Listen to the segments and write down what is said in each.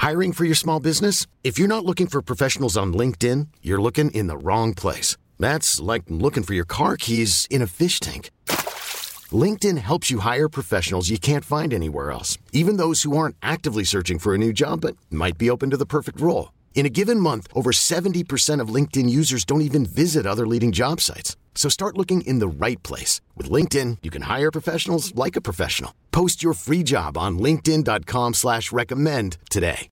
Hiring for your small business? If you're not looking for professionals on LinkedIn, you're looking in the wrong place. That's like looking for your car keys in a fish tank. LinkedIn helps you hire professionals you can't find anywhere else, even those who aren't actively searching for a new job but might be open to the perfect role. In a given month, over 70% of LinkedIn users don't even visit other leading job sites. So start looking in the right place. With LinkedIn, you can hire professionals like a professional. Post your free job on linkedin.com/recommend today.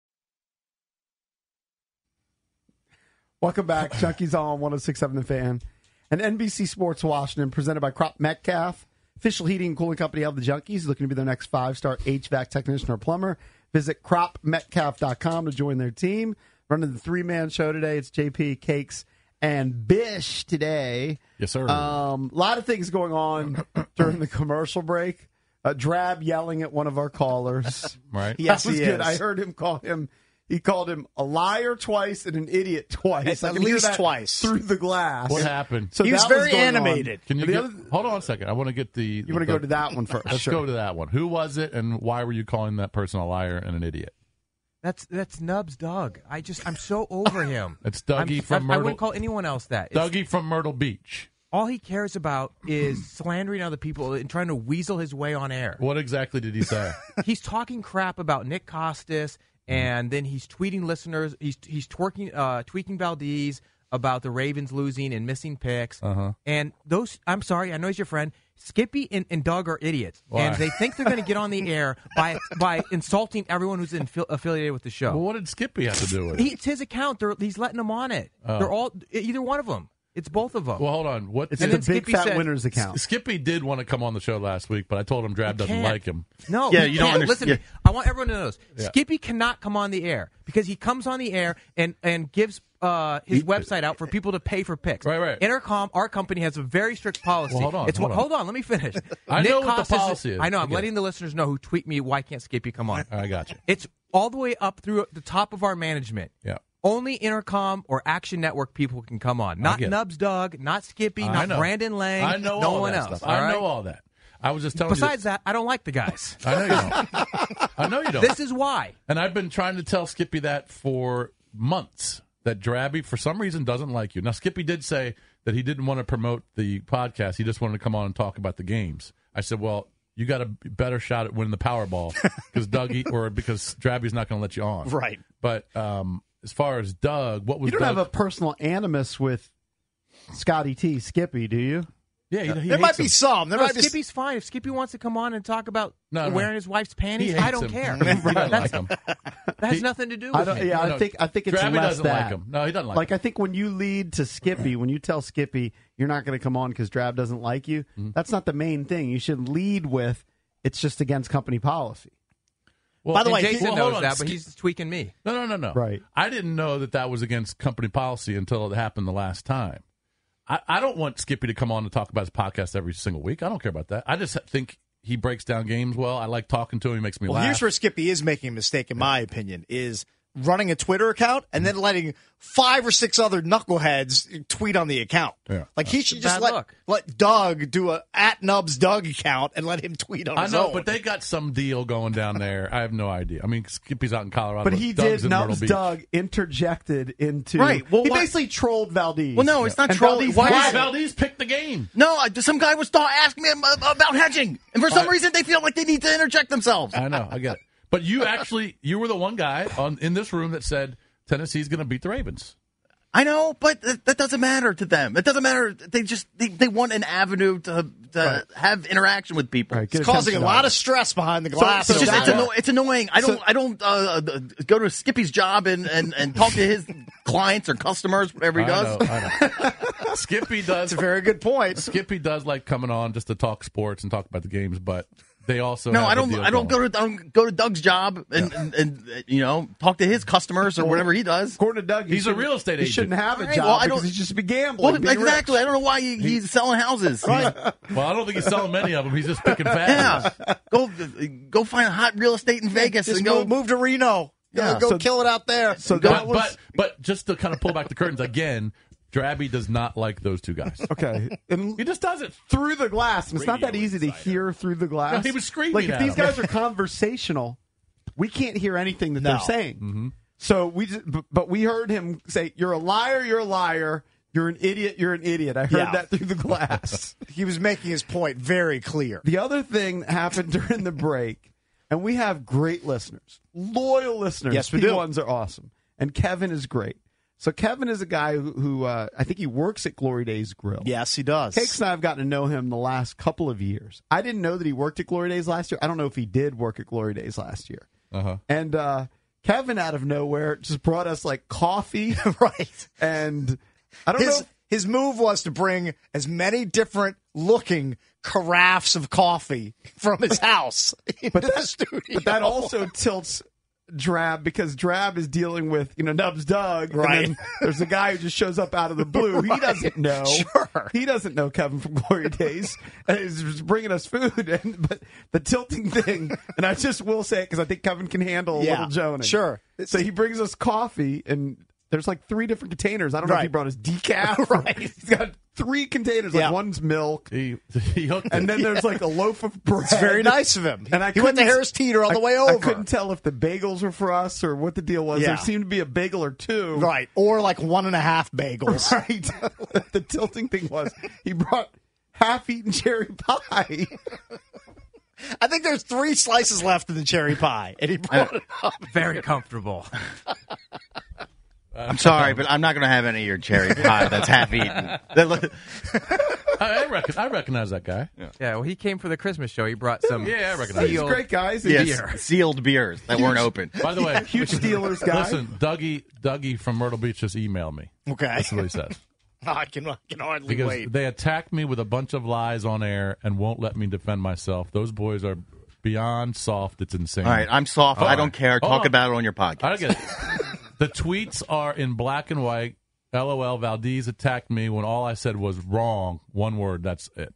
Welcome back. Junkies on 106.7 The Fan. And NBC Sports Washington, presented by Crop Metcalf, official heating and cooling company of the Junkies, looking to be their next 5-star HVAC technician or plumber. Visit cropmetcalf.com to join their team. Running the three-man show today. It's JP, Cakes, and Bish today. Yes, sir. A lot of things going on during the commercial break. Drab yelling at one of our callers. Right. Yes, that was he good. is. I heard him call him. He called him a liar twice and an idiot twice. At least twice. Through the glass. What happened? So He was that very going animated. Can you hold on a second? I want to get the. You want to go to that one first? Let's go to that one. Who was it, and why were you calling that person a liar and an idiot? That's Nub's Doug. I'm so over him. It's Dougie from I Myrtle. wouldn't call anyone else that. Dougie from Myrtle Beach. All he cares about is slandering other people and trying to weasel his way on air. What exactly did he say? He's talking crap about Nick Costas, and then he's tweeting listeners. He's tweaking Valdez about the Ravens losing and missing picks. And those, I'm sorry, I know he's your friend. Skippy and Doug are idiots, and they think they're going to get on the air by insulting everyone who's affiliated with the show. Well, what did Skippy have to do with it? It's his account. He's letting them on it. They're all either one of them. It's both of them. Well, hold on. It's the Big Fat Winners account. Skippy did want to come on the show last week, but I told him Drab doesn't like him. No, Yeah, he you don't can't. understand. Listen, I want everyone to know this. Yeah. Skippy cannot come on the air because he comes on the air and gives his website out for people to pay for picks. Right. Intercom, our company, has a very strict policy. Well, hold on. Let me finish. I Nick know what the Costas policy is. I know. I'm Okay. letting the listeners know who tweet me, why can't Skippy come on? I got you. It's all the way up through the top of our management. Yeah. Only Intercom or Action Network people can come on. Not Nubs Doug, not Skippy, I not know. Brandon Lang, I know no all one that else. stuff. all I right? know all that. I was just telling Besides that, I don't like the guys. I know you don't. I know you don't. This is why. And I've been trying to tell Skippy that for months, that Drabby, for some reason, doesn't like you. Now, Skippy did say that he didn't want to promote the podcast. He just wanted to come on and talk about the games. I said, well, you got a better shot at winning the Powerball because Drabby's not going to let you on. Right. But as far as Doug, what was You don't Doug? have a personal animus with Scotty T. Skippy, do you? Yeah, he There might hates be him. some. There No, might be Skippy's fine. If Skippy wants to come on and talk about No. wearing his wife's He panties, hates I don't him. care. He doesn't like him. That has nothing to do with me. No, I think it's Drabby less doesn't that. like him. No, he doesn't like Like, him. I think when you lead to Skippy, when you tell Skippy you're not going to come on because Drab doesn't like you, that's not the main thing. You should lead with it's just against company policy. Well, By the way, Jason hold knows on. that, but he's tweaking me. No. Right. I didn't know that was against company policy until it happened the last time. I don't want Skippy to come on and talk about his podcast every single week. I don't care about that. I just think he breaks down games well. I like talking to him. He makes me Well, laugh. here's where Skippy is making a mistake, in my opinion, is running a Twitter account and then letting 5 or 6 other knuckleheads tweet on the account. Yeah. Like, he should just Bad luck. let Doug do a @NubsDoug account and let him tweet on I his know, own. but they got some deal going down there. I have no idea. I mean, Skippy's out in Colorado. But he Doug's did. in Myrtle Nubs Beach. Doug interjected into. Right, well, he why- basically trolled Valdez. Well, no, it's not And trolling. Valdez Why Why is Valdez picked the game? No, some guy was asking me about hedging, and for some reason they feel like they need to interject themselves. I know. I get it. But you were the one guy in this room that said Tennessee's going to beat the Ravens. I know, but that doesn't matter to them. It doesn't matter. They want an avenue to have interaction with people. Right, get it's causing a attention lot on of stress behind the glass. It's annoying. I don't go to Skippy's job and talk to his clients or customers, whatever he does. I know. Skippy does. That's a very good point. Skippy does like coming on just to talk sports and talk about the games, but they also No, have I the don't. deal I don't going. go to Doug's job and talk to his customers or whatever he does. According to Doug, He's a real estate He agent. shouldn't have a Right, job well, I because don't- he should be gambling. Well, being exactly. rich. I don't know why he's selling houses. Right? Well, I don't think he's selling many of them. He's just picking fat. Yeah. Go find hot real estate in Vegas Just and go move to Reno. Yeah. Go So- kill it out there. So that was But just to kind of pull back the curtains again, Drabby does not like those two guys. okay. And He just doesn't. through the glass, and it's not that Radio easy to insider. hear through the glass. No, he was screaming Like if at these him. guys are conversational, We can't hear anything that No. they're saying. So but we heard him say, "You're a liar. You're a liar. You're an idiot. You're an idiot." I heard that through the glass. He was making his point very clear. The other thing that happened during the break, and we have great listeners, loyal listeners. Yes, we do. P1s are awesome, and Kevin is great. So Kevin is a guy who I think he works at Glory Days Grill. Yes, he does. Cakes and I have gotten to know him the last couple of years. I didn't know that he worked at Glory Days last year. I don't know if he did work at Glory Days last year. And Kevin, out of nowhere, just brought us like coffee. Right. And I don't know. His move was to bring as many different looking carafes of coffee from his house into the studio. But that also tilts Drab, because Drab is dealing with, Nubs Doug. Right. And then there's a guy who just shows up out of the blue. He doesn't know. Sure. He doesn't know Kevin from Glory Days. And he's just bringing us food. But the tilting thing, and I just will say it because I think Kevin can handle a little Joning. Sure. So he brings us coffee, and there's like 3 different containers. I don't know if he brought us decaf. Right. He's got 3 containers. Like one's milk. He hooked And it. then there's like a loaf of bread. It's very nice of him. And he went to couldn't- Harris Teeter all the way over. I couldn't tell if the bagels were for us or what the deal was. Yeah. There seemed to be a bagel or 2. Right. Or like 1.5 bagels. Right. The tilting thing was he brought half-eaten cherry pie. I think there's 3 slices left in the cherry pie, and he brought it up. Very comfortable. I'm sorry, but I'm not going to have any of your cherry pie that's half eaten. I recognize that guy. Yeah, well, he came for the Christmas show. He brought some Yeah, I recognize He's him. a great guy. He's a Yes, sealed beers that weren't open. By the way, huge Steelers guy. listen, Dougie from Myrtle Beach just emailed me. Okay. That's what he says. I can hardly Because wait. they attacked me with a bunch of lies on air and won't let me defend myself. Those boys are beyond soft. It's insane. All right, I'm soft. All I don't right. care. Hold Talk on. about it on your podcast. I don't get it. The tweets are in black and white. LOL, Valdez attacked me when all I said was wrong. One word, that's it.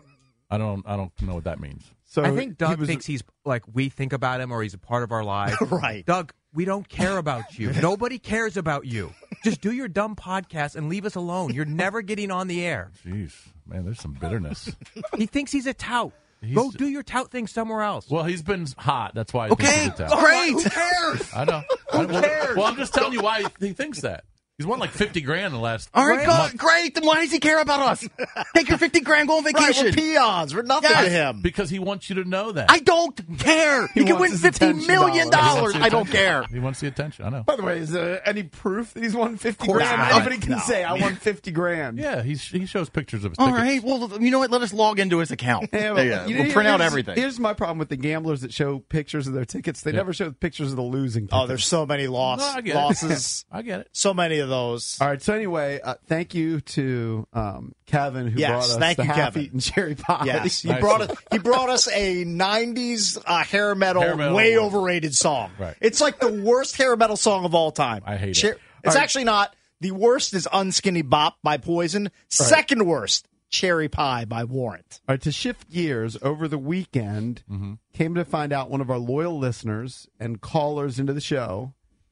I don't know what that means. So I think Doug he was- thinks he's like we think about him or he's a part of our lives. Right. Doug, we don't care about you. Nobody cares about you. Just do your dumb podcast and leave us alone. You're never getting on the air. Jeez, man, there's some bitterness. He thinks he's a tout. Go do your tout thing somewhere else. Well, he's been hot. That's why. Okay, he's a tout. great. Who cares? I know. Well, I'm just telling you why he thinks that. He's won like $50,000 in the last. All right, month. great. Then why does he care about us? Take your $50,000, go on Right, vacation. we're peons. We're nothing Yes. to him. Because he wants you to know that. I don't care. He can win wants his $50 million. attention I don't care. He wants the attention. I know. By the way, is there any proof that he's won 50 course grand? not. Anybody can No. say, I won 50 grand. Yeah, he shows pictures of his All tickets. right. Well, you know what? Let us log into his account. Yeah, We'll print out here's- everything. Here's my problem with the gamblers that show pictures of their tickets. They never show pictures of the losing tickets. Oh, there's so many No, I get losses. it. I get it. So many of those. All right, so anyway, thank you to Kevin who Yes, brought us thank the you, Kevin. half-eaten cherry pie. Yes, he Nice. brought us a '90s hair metal, Hair metal way one. overrated song. Right. It's like the worst hair metal song of all time. I hate it. It's All right. actually not. The worst is "Unskinny Bop" by Poison. Second worst, "Cherry Pie" by Warrant. All right, to shift gears, over the weekend, came to find out one of our loyal listeners and callers into the show,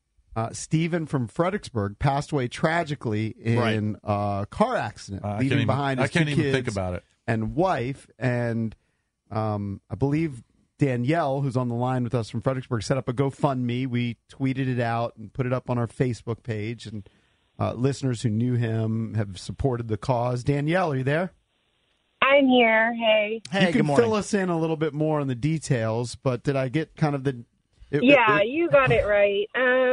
Stephen from Fredericksburg, passed away tragically in a car accident, I leaving can't even- behind his I can't 2 even kids think about it. and wife. And I believe Danielle, who's on the line with us from Fredericksburg, set up a GoFundMe. We tweeted it out and put it up on our Facebook page. And listeners who knew him have supported the cause. Danielle, are you there? I'm here. Hey. Hey, You good can morning. fill us in a little bit more on the details, but did I get kind of the... You got it right.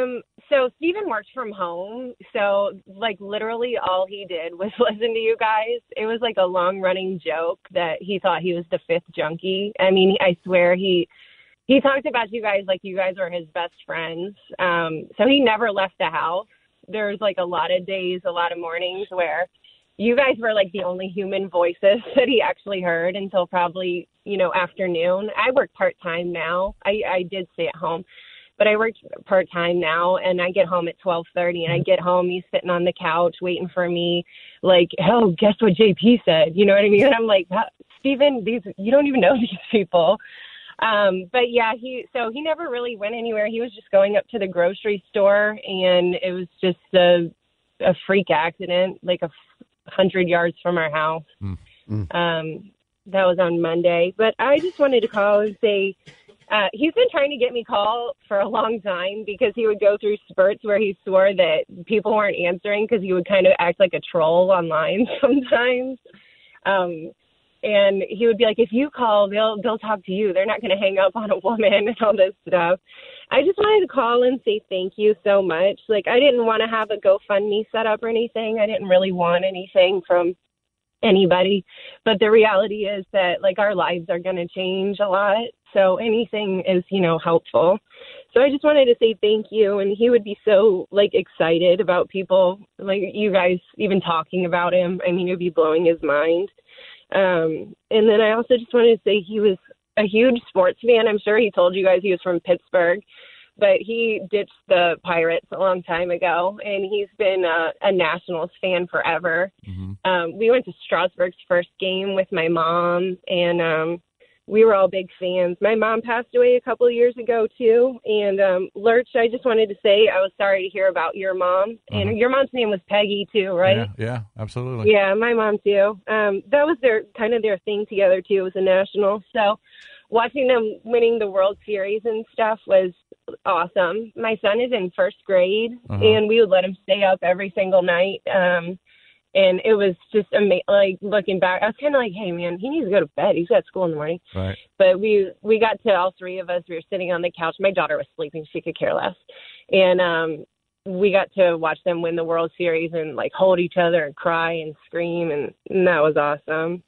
So Steven works from home. So like literally all he did was listen to you guys. It was like a long running joke that he thought he was the 5th junkie. I mean, I swear he talked about you guys like you guys were his best friends. So he never left the house. There's like a lot of days, a lot of mornings where you guys were like the only human voices that he actually heard until probably, afternoon. I work part-time now. I did stay at home, but I work part-time now, and I get home at 12:30, and I get home, he's sitting on the couch waiting for me, like, oh, guess what JP said? You know what I mean? And I'm like, Steven, you don't even know these people. But yeah, he never really went anywhere. He was just going up to the grocery store, and it was just a freak accident, like 100 yards from our house. That was on Monday. But I just wanted to call and say He's been trying to get me call for a long time because he would go through spurts where he swore that people weren't answering because he would kind of act like a troll online sometimes. And he would be like, if you call, they'll talk to you. They're not going to hang up on a woman and all this stuff. I just wanted to call and say thank you so much. Like, I didn't want to have a GoFundMe set up or anything. I didn't really want anything from anybody. But the reality is that, like, our lives are going to change a lot. So anything is, helpful. So I just wanted to say thank you. And he would be so, like, excited about people, like, you guys even talking about him. I mean, it would be blowing his mind. And then I also just wanted to say he was a huge sports fan. I'm sure he told you guys he was from Pittsburgh, but he ditched the Pirates a long time ago, and he's been a Nationals fan forever. Mm-hmm. We went to Strasburg's first game with my mom, and we were all big fans. My mom passed away a couple of years ago, too. And Lurch, I just wanted to say I was sorry to hear about your mom. And your mom's name was Peggy, too, right? Yeah, absolutely. Yeah, my mom, too. That was their thing together, too, was a national. So watching them winning the World Series and stuff was awesome. My son is in first grade, and we would let him stay up every single night. And it was just amazing. Like, looking back, I was kind of like, hey, man, he needs to go to bed. He's got school in the morning. Right. But we got to all three of us. We were sitting on the couch. My daughter was sleeping. She could care less. And we got to watch them win the World Series and, like, hold each other and cry and scream. And that was awesome.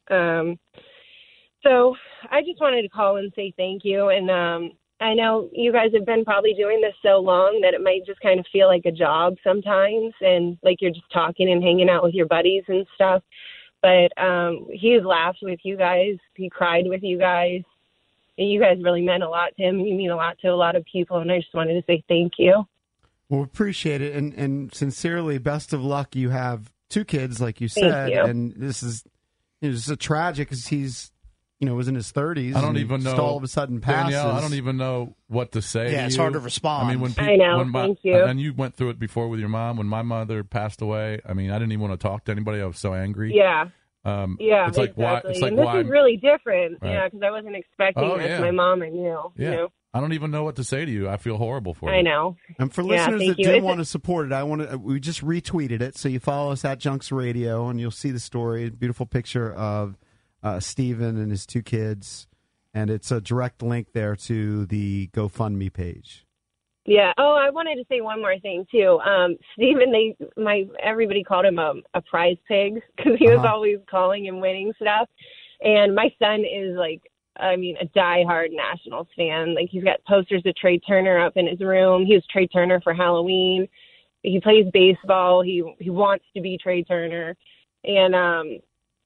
So I just wanted to call and say thank you. And I know you guys have been probably doing this so long that it might just kind of feel like a job sometimes, and like you're just talking and hanging out with your buddies and stuff. But he's laughed with you guys. He cried with you guys. And you guys really meant a lot to him. You mean a lot to a lot of people, and I just wanted to say thank you. Well, appreciate it, and sincerely, best of luck. You have 2 kids, like you said, and this is a tragic because he's was in his 30s. I don't even know. All of a sudden passes. Danielle, I don't even know what to say. Yeah, it's hard to respond. I mean, when I know. Thank you. And you went through it before with your mom. When my mother passed away, I mean, I didn't even want to talk to anybody. I was so angry. Yeah. Yeah, it's like exactly. Why, it's like and this is really different. Right. Yeah, because I wasn't expecting this. My mom, I knew. Yeah. You know? I don't even know what to say to you. I feel horrible for you. I know. And for listeners that do want to support it, we just retweeted it. So you follow us at Junks Radio, and you'll see the story. Beautiful picture of Steven and his 2 kids. And it's a direct link there to the GoFundMe page. Yeah. Oh, I wanted to say one more thing too. Stephen, everybody called him a prize pig because he was always calling and winning stuff. And my son is a diehard Nationals fan. Like, he's got posters of Trey Turner up in his room. He was Trey Turner for Halloween. He plays baseball. He wants to be Trey Turner. And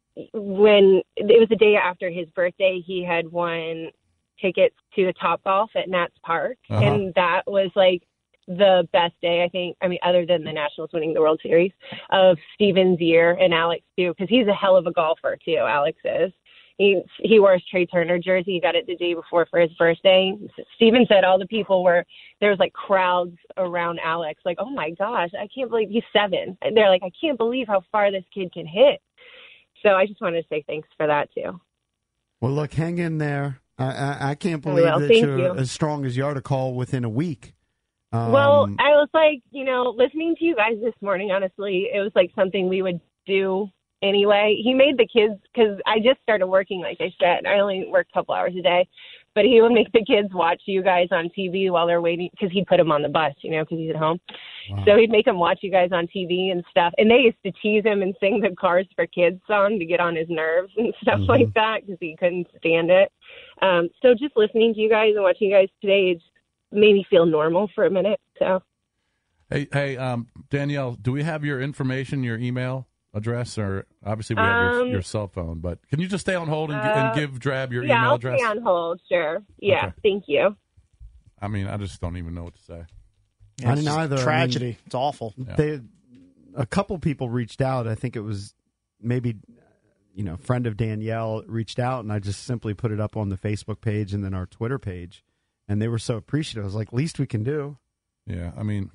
when it was the day after his birthday, he had won tickets to the Topgolf at Nats Park. And that was the best day, I think. I mean, other than the Nationals winning the World Series, of Steven's year, and Alex too, because he's a hell of a golfer too. Alex is. He wore his Trey Turner jersey. He got it the day before for his birthday. Steven said all the people there was crowds around Alex, like, oh my gosh, I can't believe he's 7. And they're like, I can't believe how far this kid can hit. So I just wanted to say thanks for that, too. Well, look, hang in there. I can't believe that you're as strong as you are to call within a week. Well, I was listening to you guys this morning, honestly, it was something we would do anyway. He made the kids, because I just started working, like I said. I only work a couple hours a day. But he would make the kids watch you guys on TV while they're waiting, because he'd put them on the bus, because he's at home. Wow. So he'd make them watch you guys on TV and stuff. And they used to tease him and sing the Cars for Kids song to get on his nerves and stuff like that, because he couldn't stand it. So just listening to you guys and watching you guys today, it just made me feel normal for a minute. So, Hey, Danielle, do we have your information, your email address, or obviously we have your cell phone, but can you just stay on hold and give Drab your email address? Yeah, I'll stay on hold, sure. Yeah, okay. Thank you. I mean, I just don't even know what to say. Yeah, I didn't either. Tragedy. I mean, it's awful. Yeah. A couple people reached out. I think it was maybe, a friend of Danielle reached out, and I just simply put it up on the Facebook page and then our Twitter page, and they were so appreciative. I was like, least we can do. Yeah, I mean,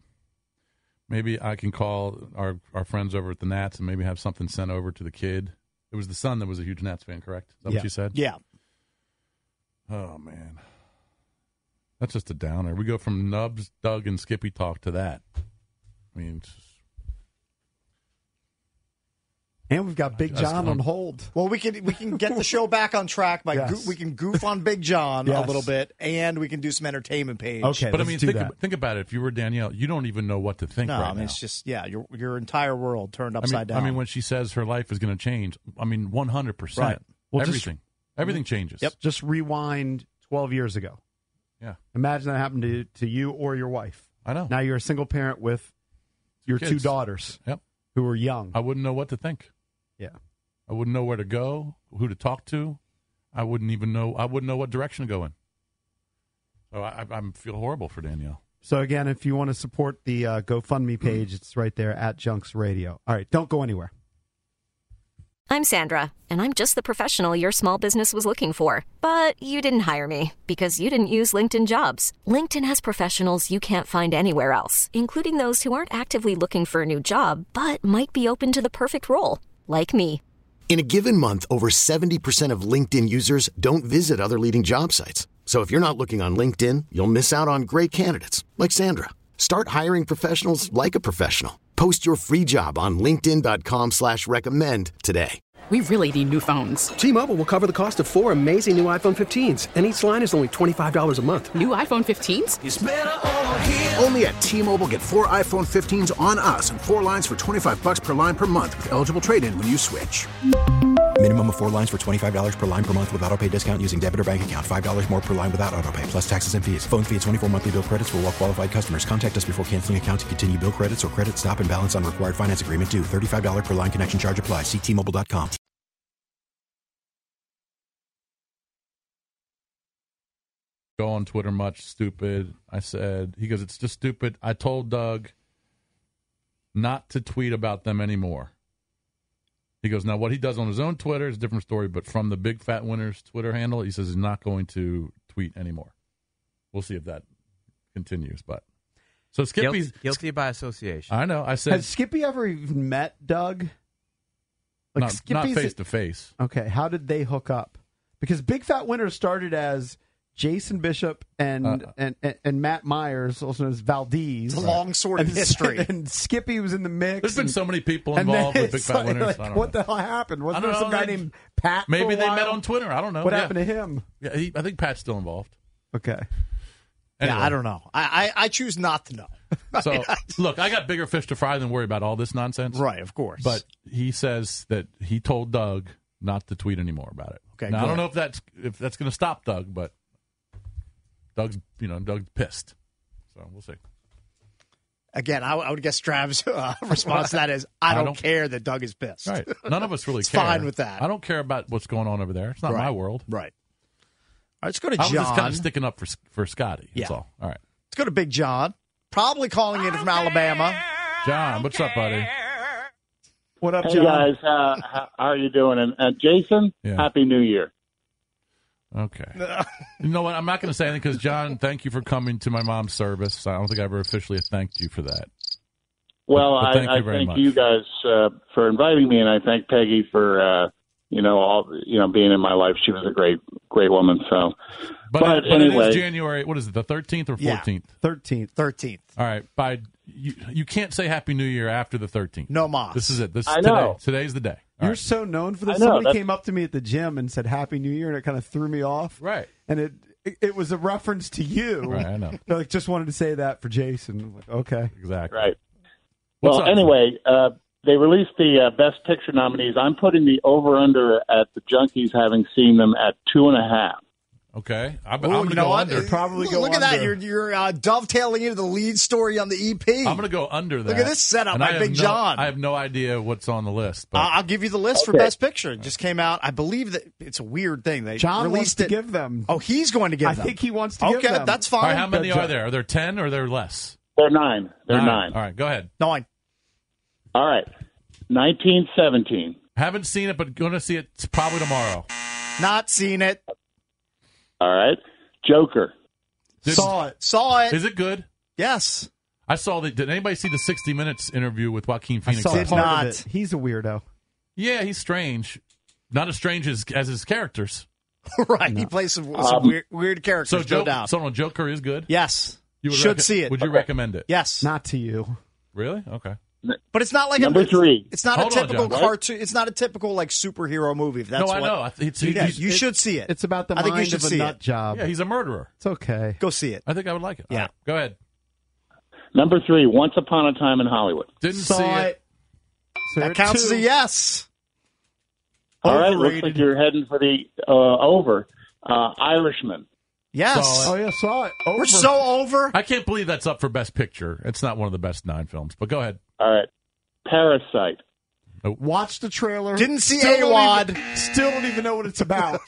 maybe I can call our friends over at the Nats and maybe have something sent over to the kid. It was the son that was a huge Nats fan, correct? Is that what you said? Yeah. Oh, man. That's just a downer. We go from Nubs, Doug, and Skippy talk to that. I mean, it's just, And we've got Big John on hold. Well, we can get the show back on track by Yes. we can goof on Big John a Yes. little bit, and we can do some entertainment page. Okay, but I let's mean, do that. think about it. If you were Danielle, you don't even know what to think No, right I mean now. it's just your entire world turned upside down. I mean, when she says her life is going to change, I mean, 100%. Right. Well, everything changes. Yep. Just rewind 12 years ago. Yeah. Imagine that happened to you or your wife. I know. Now you're a single parent with your two kids. daughters Yep. who are young. I wouldn't know what to think. Yeah. I wouldn't know where to go, who to talk to. I wouldn't know what direction to go in. So I feel horrible for Danielle. So again, if you want to support the GoFundMe page, it's right there at Junks Radio. All right, don't go anywhere. I'm Sandra, and I'm just the professional your small business was looking for. But you didn't hire me because you didn't use LinkedIn Jobs. LinkedIn has professionals you can't find anywhere else, including those who aren't actively looking for a new job, but might be open to the perfect role, like me. In a given month, over 70% of LinkedIn users don't visit other leading job sites. So if you're not looking on LinkedIn, you'll miss out on great candidates like Sandra. Start hiring professionals like a professional. Post your free job on linkedin.com/recommend today. We really need new phones. T-Mobile will cover the cost of 4 amazing new iPhone 15s, and each line is only $25 a month. New iPhone 15s? It's better over here. Only at T-Mobile, get 4 iPhone 15s on us and 4 lines for $25 per line per month with eligible trade-in when you switch. Minimum of 4 lines for $25 per line per month with autopay discount using debit or bank account. $5 more per line without autopay, plus taxes and fees. Phone fee at 24 monthly bill credits for well-qualified customers. Contact us before canceling account to continue bill credits or credit stop and balance on required finance agreement due. $35 per line connection charge applies. See T-Mobile.com. Go on Twitter much, stupid. I said, he goes, it's just stupid. I told Doug not to tweet about them anymore. He goes, now what he does on his own Twitter is a different story, but from the Big Fat Winners Twitter handle, he says he's not going to tweet anymore. We'll see if that continues. But so Skippy's guilty by association. I know. I said, has Skippy ever even met Doug? Like not face to face. Okay, how did they hook up? Because Big Fat Winners started as Jason Bishop and Matt Myers, also known as Valdez. It's a long sordid history. And Skippy was in the mix. There's been so many people involved with Big Fat Winners. Like, what the hell happened? Wasn't there some guy named Pat? Maybe for a they while? met on Twitter. I don't know. What happened to him? Yeah, I think Pat's still involved. Okay. Anyway. Yeah, I don't know. I choose not to know. So, look, I got bigger fish to fry than worry about all this nonsense. Right, of course. But he says that he told Doug not to tweet anymore about it. Okay. Now, I don't know if that's going to stop Doug, but Doug's pissed. So we'll see. Again, I would guess Trav's response to that is, I don't care that Doug is pissed. Right. None of us really It's care. fine with that. I don't care about what's going on over there. It's not my world. Right. All right, let's go to I was John. just kind of sticking up for Scotty. That's all. All right. Let's go to Big John. Probably calling in from Alabama. John, what's up, buddy? What up, hey John? guys, how are you doing? And Jason, Happy New Year. Okay. You know what? I'm not going to say anything because, John, thank you for coming to my mom's service. I don't think I ever officially thanked you for that. Well, but thank I you very thank much. you guys for inviting me, and I thank Peggy for being in my life. She was a great woman. So, but anyway, it is January. What is it? The 13th or 14th? 13th. All right. You can't say Happy New Year after the 13th. No mas. This is it. I know. Today's the day. You're so known for this. I know, Somebody came up to me at the gym and said Happy New Year, and it kind of threw me off. Right. And it was a reference to you. Right, I know. They're like, just wanted to say that for Jason. I'm like, okay. Exactly. Right. What's well, up, anyway, they released the Best Picture nominees. I'm putting the over-under at the Junkies, having seen them at 2.5. Okay. I'm Ooh, going to you know go what? under. Probably go Look at that. under. You're dovetailing into the lead story on the EP. I'm going to go under that. Look at this setup And by I have Big John. I have no idea what's on the list. But I'll give you the list for Best Picture. It just came out. I believe that it's a weird thing. They John wants released to it. give them. Oh, he's going to give them. I think he wants to give them. Okay, that's all fine. right, how many are there? Are there 10 or are there less? They're 9. They're 9. All right, go ahead. 9. All right. 1917. Haven't seen it, but going to see it probably tomorrow. Not seen it. All right. Joker. Saw it. Saw it. Is it good? Yes. I saw the. Did anybody see the 60 Minutes interview with Joaquin I Phoenix? saw last part night? of it. He's a weirdo. Yeah, he's strange. Not as strange as his characters. Right. He plays some weird characters. So, no doubt. Joker is good? Yes. You should see it. Would you recommend it? Yes. Not to you. Really? Okay. But it's not like Number 3. It's not Hold a on, typical John. cartoon. It's not a typical like superhero movie. If that's No, I what, know. You should see it. It's about the I think you mind should of a see nut it. job. Yeah, he's a murderer. It's okay. Go see it. I think I would like it. Yeah. All right, go ahead. Number 3, Once Upon a Time in Hollywood. Didn't Saw see it. So That counts as a yes. All right, looks Overrated. like you're heading for the over. Irishman. Yes. Oh, yeah, saw it. We're so over. I can't believe that's up for Best Picture. It's not one of the best 9 films, but go ahead. All right. Parasite. Watched the trailer. Didn't see Still AWOD. Still don't even know what it's about.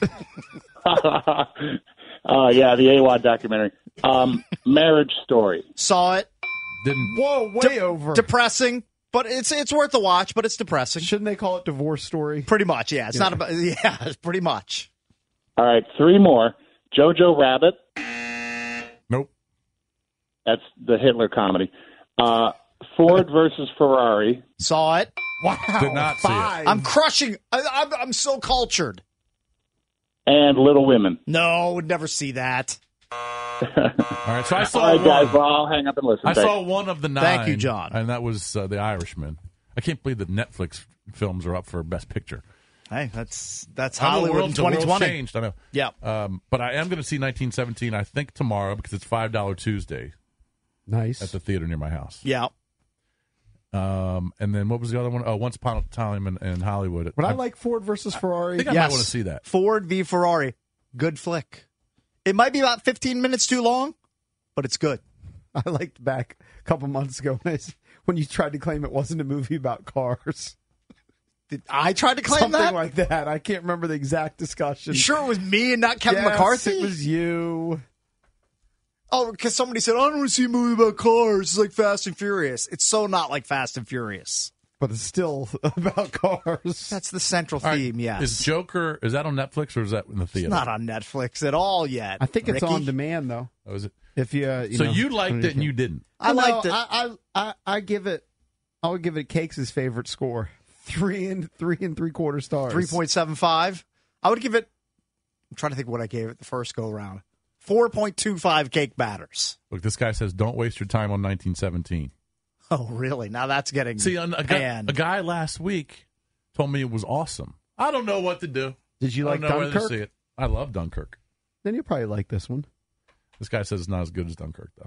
Yeah, the AWOD documentary. Marriage Story. Saw it. Didn't. Whoa, way over. Depressing, but it's worth a watch. But it's depressing. Shouldn't they call it Divorce Story? Pretty much. Yeah. It's not about. Yeah. It's pretty much. All right, 3 more. Jojo Rabbit. Nope. That's the Hitler comedy. Ford versus Ferrari. Saw it. Wow. Did not see it. I'm crushing. I'm so cultured. And Little Women. No, would never see that. All right, so I saw All right, guys, one. well, I'll hang up and listen. I Thanks. saw one of the 9. Thank you, John. And that was The Irishman. I can't believe that Netflix films are up for Best Picture. Hey, that's I know Hollywood in the world's 2020. changed, I know. Yeah. But I am going to see 1917, I think, tomorrow because it's $5 Tuesday Nice. at the theater near my house. Yeah. And then what was the other one? Oh, Once Upon a Time in Hollywood. But I like Ford versus Ferrari. I think I might want to see that. Ford v Ferrari. Good flick. It might be about 15 minutes too long, but it's good. I liked back a couple months ago when you tried to claim it wasn't a movie about cars. Did I try to claim Something that? like that. I can't remember the exact discussion. You sure it was me and not Kevin Yes, McCarthy? It was you. Oh, because somebody said, I don't want to see a movie about cars. It's like Fast and Furious. It's so not like Fast and Furious. But it's still about cars. That's the central All right, theme, yes. Is Joker, is that on Netflix or is that in the theater? It's not on Netflix at all yet. I think it's Ricky. on demand, though. Oh, is it? If you, So you liked it and you didn't? I liked it. I give it. I would give it Cakes' favorite score. 3 3/4 stars. 3.75. I would give it, I'm trying to think what I gave it the first go around. 4.25 cake batters. Look, this guy says, don't waste your time on 1917. Oh, really? Now that's getting See, a guy last week told me it was awesome. I don't know what to do. Did you I like don't know whether to Dunkirk? see it. I love Dunkirk. Then you probably like this one. This guy says it's not as good as Dunkirk, though.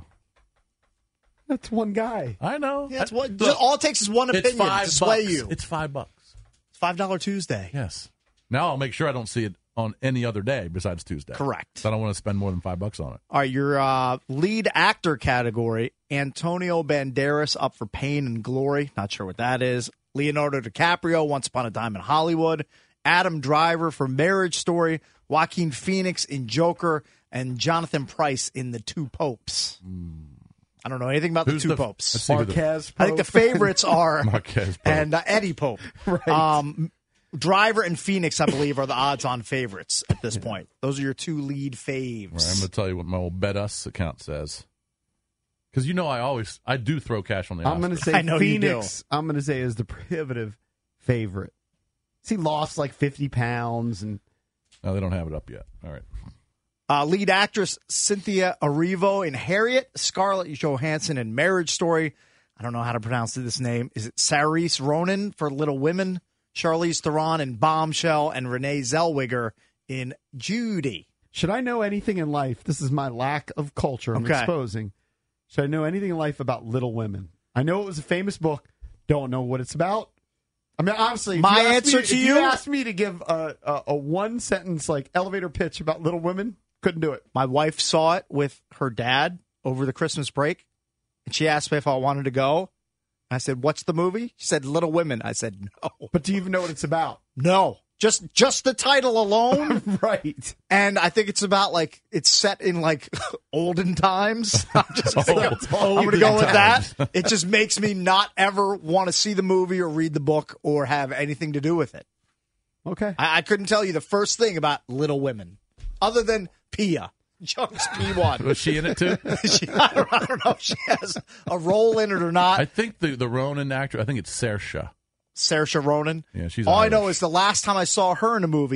That's one guy. I know. Yeah, all it takes is one It's opinion $5. to sway you. It's $5. It's $5 Tuesday. Yes. Now I'll make sure I don't see it on any other day besides Tuesday. Correct. So I don't want to spend more than $5 on it. All right, your lead actor category, Antonio Banderas up for Pain and Glory. Not sure what that is. Leonardo DiCaprio, Once Upon a Time in Hollywood. Adam Driver for Marriage Story. Joaquin Phoenix in Joker. And Jonathan Pryce in The Two Popes. I don't know anything about Who's The Two the- Popes. let's see who the- Marquez I think the Pope. favorites are Marquez Pope. and Eddie Pope. Right. Driver and Phoenix, I believe, are the odds-on favorites at this point. Those are your two lead faves. Right, I'm going to tell you what my old Bet Us account says. Because you know I do throw cash on the I'm going to Oscars. say I know you Phoenix. I'm going to say is the prohibitive favorite. He lost like 50 pounds and No, they don't have it up yet. All right. Lead actress Cynthia Erivo in Harriet, Scarlett Johansson in Marriage Story. I don't know how to pronounce this name. Is it Saoirse Ronan for Little Women? Charlize Theron in Bombshell, and Renee Zellweger in Judy. Should I know anything in life? This is my lack of culture I'm Okay. exposing. Should I know anything in life about Little Women? I know it was a famous book. Don't know what it's about. I mean, honestly, My if you asked answer me, to if you- asked me to give a one sentence like elevator pitch about Little Women, couldn't do it. My wife saw it with her dad over the Christmas break, and she asked me if I wanted to go. I said, "What's the movie?" She said, "Little Women." I said, "No." But do you even know what it's about? No. Just the title alone. Right. And I think it's about like it's set in like olden times. I'm going to go with that. It just makes me not ever want to see the movie or read the book or have anything to do with it. Okay. I couldn't tell you the first thing about Little Women other than Pia. Jones P1. Was she in it too? I don't know if she has a role in it or not. I think the Ronan actor, I think it's Saoirse. Saoirse Ronan. Yeah, she's All Irish. I know is the last time I saw her in a movie,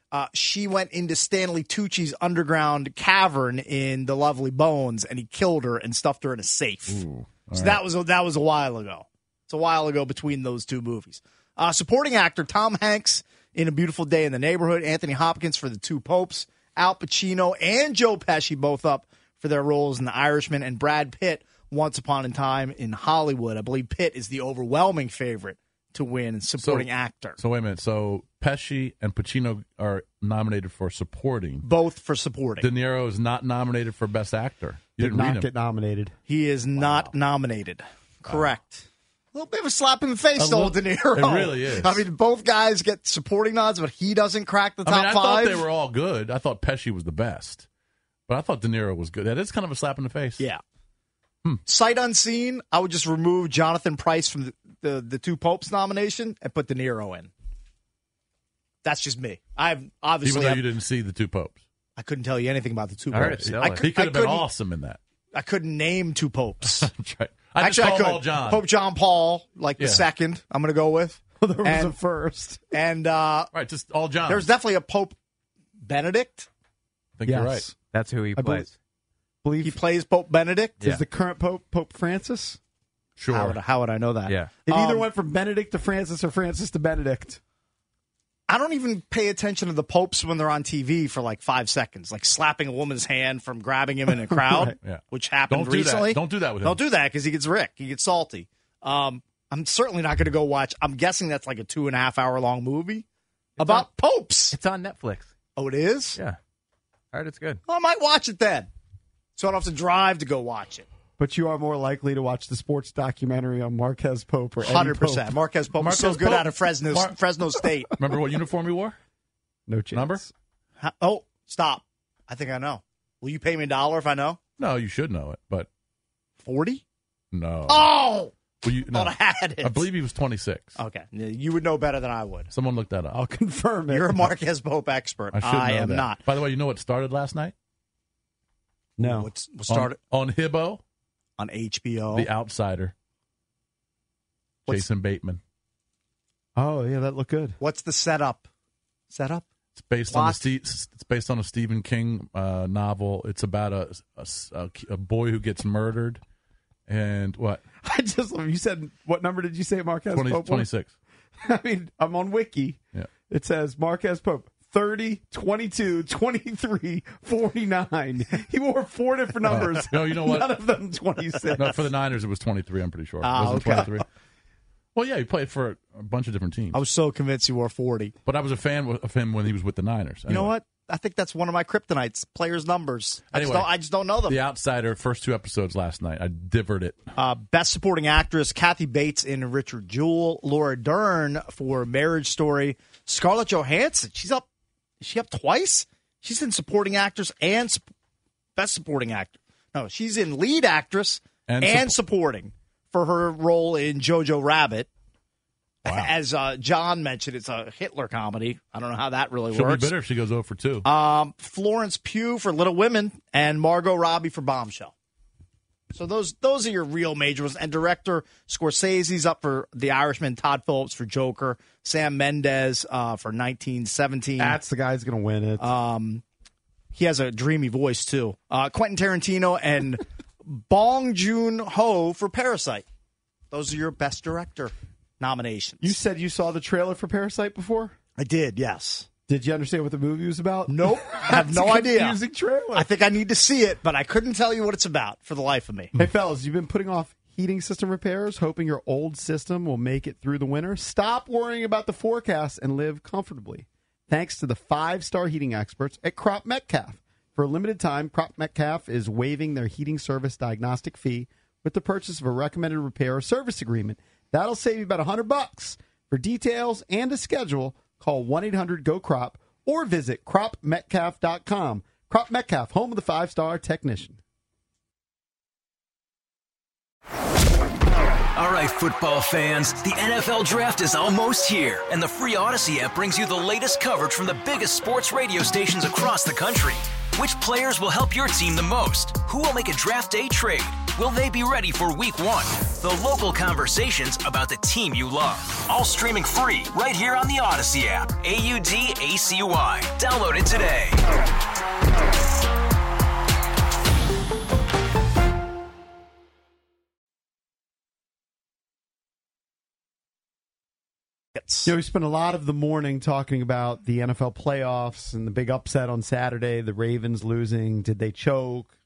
she went into Stanley Tucci's underground cavern in The Lovely Bones, and he killed her and stuffed her in a safe. So that was a while ago. It's a while ago between those two movies. Supporting actor Tom Hanks in A Beautiful Day in the Neighborhood, Anthony Hopkins for The Two Popes, Al Pacino and Joe Pesci both up for their roles in The Irishman, and Brad Pitt, Once Upon a Time in Hollywood. I believe Pitt is the overwhelming favorite to win supporting actor. So wait a minute. So Pesci and Pacino are nominated for supporting. Both for supporting. De Niro is not nominated for Best Actor. You Did didn't read not him. get nominated. He is not nominated. Correct. A little bit of a slap in the face, though, De Niro. It really is. I mean, both guys get supporting nods, but he doesn't crack the top I five. thought they were all good. I thought Pesci was the best. But I thought De Niro was good. That is kind of a slap in the face. Yeah. Sight unseen, I would just remove Jonathan Pryce from the Two Popes nomination and put De Niro in. That's just me. Even though you didn't see The Two Popes. I couldn't tell you anything about the Two All right, Popes. he could have been awesome in that. I couldn't name two popes. Right. I Actually, I call could. them all John. Pope John Paul, the second, I'm going to go with. There was a first. And right, just all John. There's definitely a Pope Benedict. I think you're right. That's who he plays. Believe he plays Pope Benedict. Is the current Pope Francis? Sure. How would I know that? Yeah. It either went from Benedict to Francis or Francis to Benedict. I don't even pay attention to the popes when they're on TV for 5 seconds, like slapping a woman's hand from grabbing him in a crowd, Right. Yeah. which happened Don't do recently. that. Don't do that with him. Don't do that because he gets Rick. He gets salty. I'm certainly not going to go watch. I'm guessing that's like a 2.5 hour long movie about popes. It's on Netflix. Oh, it is? Yeah. I heard it's good. Well, I might watch it then. So I don't have to drive to go watch it. But you are more likely to watch the sports documentary on Marquez Pope or Eddie 100%. Pope. Marquez Pope was so good out of Fresno State. Remember what uniform he wore? No chance. Number? Oh, stop. I think I know. Will you pay me $1 if I know? No, you should know it, but 40? no. Oh! Well, Thought I had it. I believe he was 26. Okay. You would know better than I would. Someone look that up. I'll confirm it. You're a Marquez Pope expert. I should know am that. not. By the way, you know what started last night? No. What started? On Hibbo? On HBO. The Outsider. Jason Bateman. Oh, yeah, that looked good. What's the setup? It's based on a Stephen King novel. It's about a boy who gets murdered. And what? You said, what number did you say Marquez Pope? 26. I mean, I'm on Wiki. Yeah. It says Marquez Pope, 30, 22, 23, 49. He wore 4 different numbers. No, you know what? None of them 26. No, for the Niners, it was 23, I'm pretty sure. Ah, Wasn't okay. 23? Well, yeah, he played for a bunch of different teams. I was so convinced you wore 40. But I was a fan of him when he was with the Niners. You know what? I think that's one of my kryptonites, players' numbers. Anyway, I just don't know them. The Outsider, first 2 episodes last night. I diverted it. Best Supporting Actress, Kathy Bates in Richard Jewell. Laura Dern for Marriage Story. Scarlett Johansson, she's up. Is she up twice? She's in Supporting Actress and Best Supporting Actor. No, she's in Lead Actress and Supporting for her role in Jojo Rabbit. Wow. As John mentioned, it's a Hitler comedy. I don't know how that really She'll works. be bitter if she goes 0 for 2. Florence Pugh for Little Women and Margot Robbie for Bombshell. So those are your real major ones. And director Scorsese's up for The Irishman, Todd Phillips for Joker, Sam Mendes for 1917. That's the guy who's going to win it. He has a dreamy voice, too. Quentin Tarantino and Bong Joon-ho for Parasite. Those are your best director nominations. You said you saw the trailer for Parasite before? I did, yes. Did you understand what the movie was about? Nope. I have no It's a idea. confusing trailer. I think I need to see it, but I couldn't tell you what it's about for the life of me. Hey, fellas, you've been putting off heating system repairs, hoping your old system will make it through the winter? Stop worrying about the forecast and live comfortably. Thanks to the 5-star heating experts at Crop Metcalf. For a limited time, Crop Metcalf is waiving their heating service diagnostic fee with the purchase of a recommended repair or service agreement. That'll save you about $100. For details and to schedule, call 1-800-GO-CROP or visit cropmetcalf.com. Crop Metcalf, home of the 5-star technician. All right, football fans, the NFL Draft is almost here, and the free Odyssey app brings you the latest coverage from the biggest sports radio stations across the country. Which players will help your team the most? Who will make a draft day trade? Will they be ready for Week 1? The local conversations about the team you love. All streaming free right here on the Odyssey app. AUDACY. Download it today. We spent a lot of the morning talking about the NFL playoffs and the big upset on Saturday, the Ravens losing. Did they choke?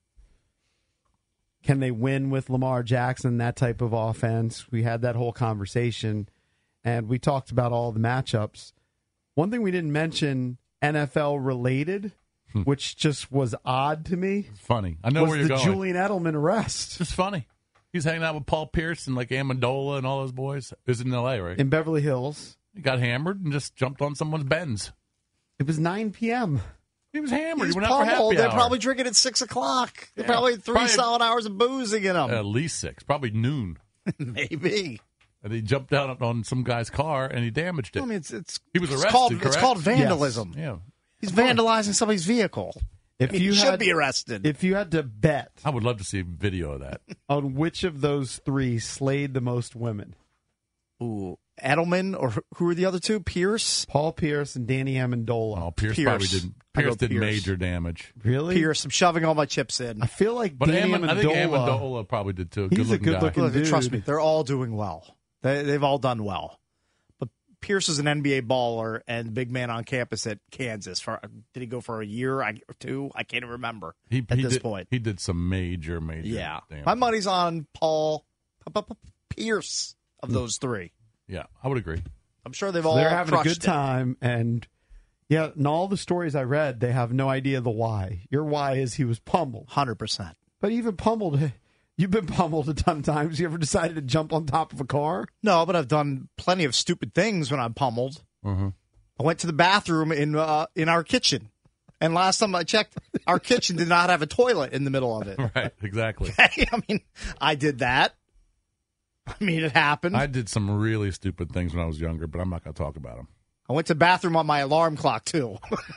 Can they win with Lamar Jackson, that type of offense? We had that whole conversation, and we talked about all the matchups. One thing we didn't mention, NFL-related, which just was odd to me. Funny. I know where you're going. Was the Julian Edelman arrest. Just funny. He's hanging out with Paul Pierce and like Amendola and all those boys. It was in L.A., right? In Beverly Hills. He got hammered and just jumped on someone's Benz. It was 9 p.m. He was hammered. He's he went out for happy pummeled. They're hour. probably drinking at 6 o'clock. They're probably three solid hours of boozing in them. At least 6. Probably noon. Maybe. And he jumped out on some guy's car and he damaged it. I mean, he was arrested. It's called vandalism. Yes. Yeah. He's vandalizing somebody's vehicle. He should be arrested. If you had to bet, I would love to see a video of that. On which of those three slayed the most women? Ooh, Edelman, or who are the other two? Pierce? Paul Pierce and Danny Amendola. Oh, Pierce probably didn't. Pierce did major damage. Really? Pierce, I'm shoving all my chips in. I feel like But Danny I think Amendola probably did too. He's a good-looking dude. Trust me, they're all doing well. They've all done well. But Pierce is an NBA baller and the big man on campus at Kansas. Did he go for a year or two? I can't even remember at this point. He did some major damage. damage. My money's on Paul Pierce of those three. Yeah, I would agree. I'm sure they're having a good it. time, and in all the stories I read, they have no idea the why. Your why is he was pummeled. 100%. But even pummeled, you've been pummeled a ton of times. You ever decided to jump on top of a car? No, but I've done plenty of stupid things when I'm pummeled. Mm-hmm. I went to the bathroom in our kitchen, and last time I checked, our kitchen did not have a toilet in the middle of it. Right, exactly. I mean, I did that. I mean, it happened. I did some really stupid things when I was younger, but I'm not going to talk about them. I went to the bathroom on my alarm clock, too.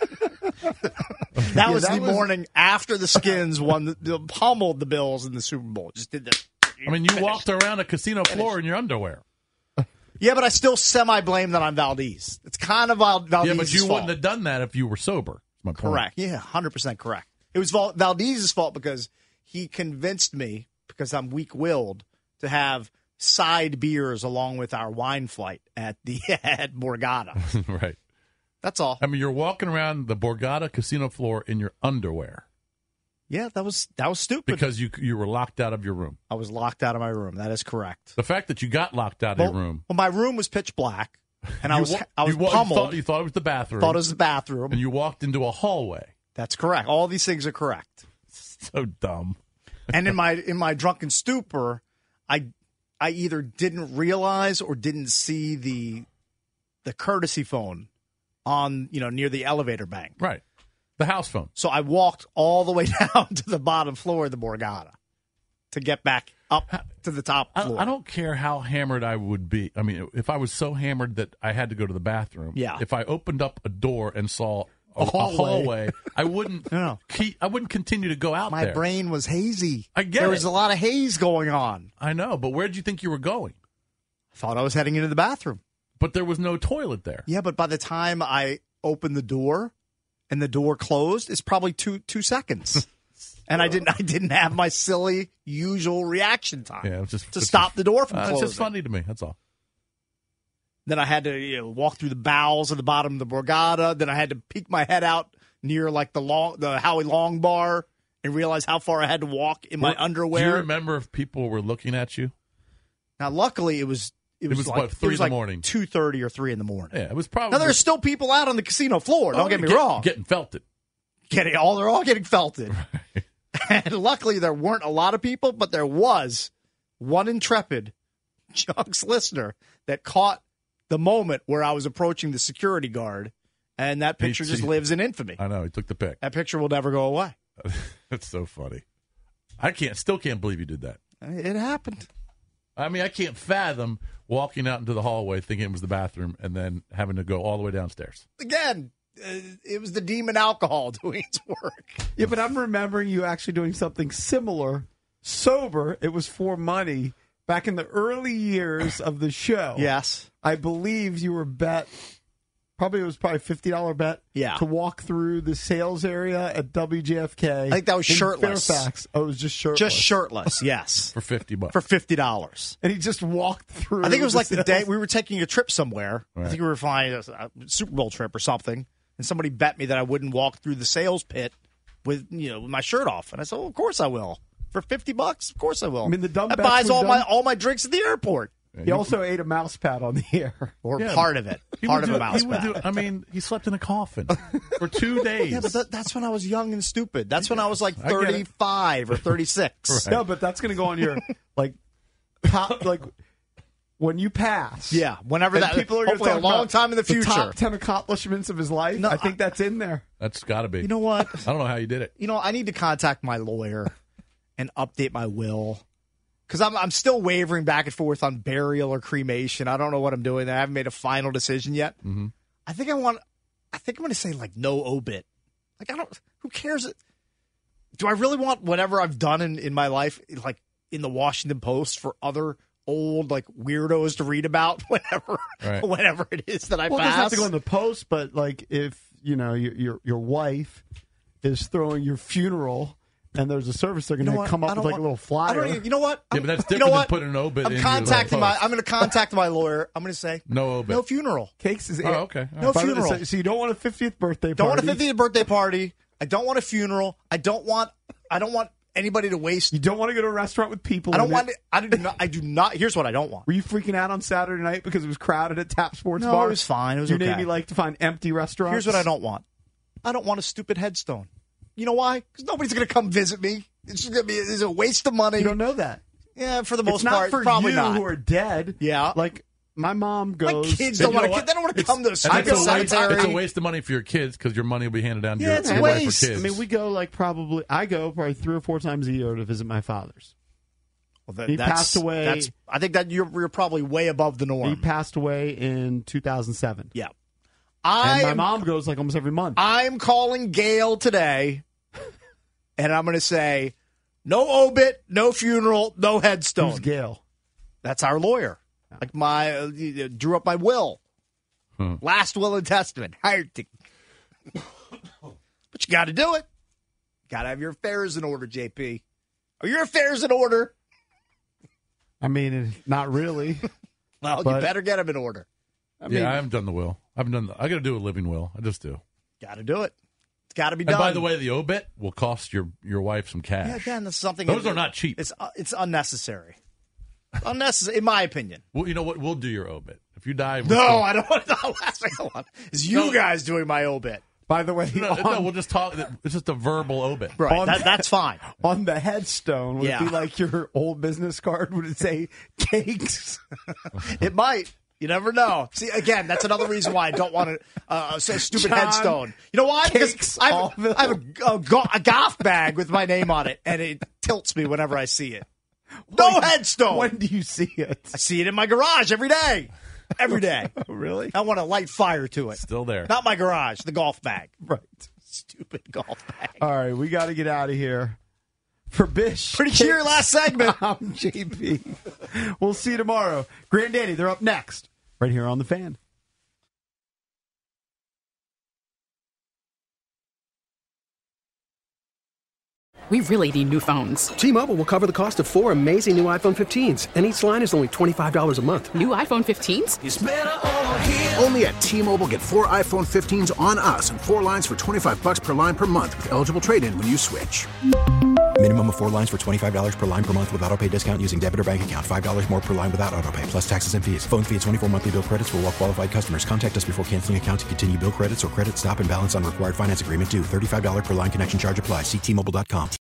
That was the morning after the Skins pummeled the Bills in the Super Bowl. Just did this. I mean, you walked around a casino floor in your underwear. Yeah, but I still semi-blame that on Valdez. It's kind of Valdez's fault. Yeah, but you wouldn't have done that if you were sober. That's my point. Correct. Yeah, 100% correct. It was Valdez's fault because he convinced me, because I'm weak-willed, to have side beers along with our wine flight at Borgata. Right. That's all. I mean, you're walking around the Borgata casino floor in your underwear. Yeah, that was stupid. Because you were locked out of your room. I was locked out of my room. That is correct. The fact that you got locked out of your room. Well, my room was pitch black, and I was pummeled. You thought it was the bathroom. Thought it was the bathroom. And you walked into a hallway. That's correct. All these things are correct. So dumb. And in my drunken stupor, I either didn't realize or didn't see the courtesy phone on near the elevator bank. Right. The house phone. So I walked all the way down to the bottom floor of the Borgata to get back up to the top floor. I don't care how hammered I would be. I mean, if I was so hammered that I had to go to the bathroom, if I opened up a door and saw a hallway, I wouldn't I wouldn't continue to go out there. My brain was hazy. I get There it. was a lot of haze going on. I know, but where did you think you were going? I thought I was heading into the bathroom. But there was no toilet there. Yeah, but by the time I opened the door and the door closed, it's probably two seconds. And I didn't have my silly usual reaction time to stop the door from closing. It's just funny to me. That's all. Then I had to walk through the bowels of the bottom of the Borgata. Then I had to peek my head out near like the Howie Long bar and realize how far I had to walk in my underwear. Do you remember if people were looking at you? Now, luckily, it was like, what, 3 in the morning? 2:30 or 3 in the morning. Yeah, it was probably. Now there's still people out on the casino floor. Don't get me wrong. Getting felted. They're all getting felted. Right. And luckily, there weren't a lot of people, but there was one intrepid Chunk's listener that caught the moment where I was approaching the security guard, and that picture just lives in infamy. I know. He took the pic. That picture will never go away. That's so funny. I still can't believe you did that. It happened. I mean, I can't fathom walking out into the hallway thinking it was the bathroom and then having to go all the way downstairs. Again, it was the demon alcohol doing its work. Yeah, but I'm remembering you actually doing something similar Sober, it was for money. Back in the early years of the show, yes, I believe you were bet. It was probably $50 bet. Yeah. To walk through the sales area at WJFK. I think that was in shirtless. Fairfax. Oh, it was just shirtless. Just shirtless, yes. For $50. For $50. And he just walked through. I think it was like the sales. day we were taking a trip somewhere. Right. I think we were flying a Super Bowl trip or something. And somebody bet me that I wouldn't walk through the sales pit with my shirt off. And I said, well, of course I will. For $50, of course I will. I mean, the dumb that bets buys we've all my drinks at the airport. He also ate a mouse pad on the air. Or part of it. Part of a mouse pad. He slept in a coffin for 2 days. Yeah, but that's when I was young and stupid. That's when I was like 35 or 36. Right. No, but that's going to go on your, top, when you pass. Yeah, whenever that. People are hopefully talk a long about time in the future. The top 10 accomplishments of his life. No, I think that's in there. That's got to be. You know what? I don't know how you did it. I need to contact my lawyer and update my will. Because I'm still wavering back and forth on burial or cremation. I don't know what I'm doing there. I haven't made a final decision yet. Mm-hmm. I think I'm going to say no obit. Who cares? Do I really want whatever I've done in my life, in the Washington Post for other old weirdos to read about whenever it is that I pass? Well, it doesn't have to go in the Post, but if your wife is throwing your funeral. And there's a service they're going to come up with a little flyer. You know what? Yeah, but that's different than putting an obit in your I'm going to contact my lawyer. I'm going to say no obit, no funeral. Cakes is okay. No funeral. So you don't want a 50th birthday party. Don't want a 50th birthday party. I don't want a funeral. I don't want anybody to waste. You don't want to go to a restaurant with people. I don't want. I do not. Here's what I don't want. Were you freaking out on Saturday night because it was crowded at Tap Sports Bar? No, it was fine. It was okay. You made me to find empty restaurants. Here's what I don't want. I don't want a stupid headstone. You know why? Because nobody's going to come visit me. It's just going to be it's a waste of money. You don't know that. Yeah, for the most part, probably not. It's not for you who are dead. Yeah. My mom goes. My kids don't want to. They don't want to come to the cemetery. It's a waste of money for your kids because your money will be handed down to your wife or kids. I mean, we go probably 3 or 4 times a year to visit my father's. Well, he passed away. I think that you're probably way above the norm. He passed away in 2007. Yeah. And my mom goes almost every month. I'm calling Gail today, and I'm going to say, no obit, no funeral, no headstone. Who's Gail? That's our lawyer. Drew up my will. Last will and testament. But you got to do it. Got to have your affairs in order, JP. Are your affairs in order? I mean, not really. Well, you better get them in order. I haven't done the will. I got to do a living will. I just do. Got to do it. It's got to be done. And by the way, the obit will cost your wife some cash. Yeah, again, that's something. Those are not cheap. It's unnecessary. Unnecessary, in my opinion. Well, you know what? We'll do your obit. If you die, I don't want to. The last thing I want is you guys doing my obit. By the way, no, we'll just talk. It's just a verbal obit. Right, that's fine. On the headstone, would it be like your old business card? Would it say cakes? It might. You never know. See, again, that's another reason why I don't want a stupid headstone. You know why? Because I have a golf bag with my name on it, and it tilts me whenever I see it. No headstone. When do you see it? I see it in my garage every day. Every day. Really? I want to light fire to it. Still there. Not my garage, the golf bag. Right. Stupid golf bag. All right, we got to get out of here. For Bish. Pretty cheery last segment. I'm JP. We'll see you tomorrow. Granddaddy, they're up next. Right here on The Fan. We really need new phones. T-Mobile will cover the cost of 4 amazing new iPhone 15s, and each line is only $25 a month. New iPhone 15s? It's better over here. Only at T-Mobile, get 4 iPhone 15s on us and 4 lines for $25 per line per month with eligible trade-in when you switch. Minimum of 4 lines for $25 per line per month with autopay discount using debit or bank account. $5 more per line without autopay, plus taxes and fees. Phone fee at 24 monthly bill credits for well-qualified customers. Contact us before canceling account to continue bill credits or credit stop and balance on required finance agreement due. $35 per line connection charge applies. See T-Mobile.com.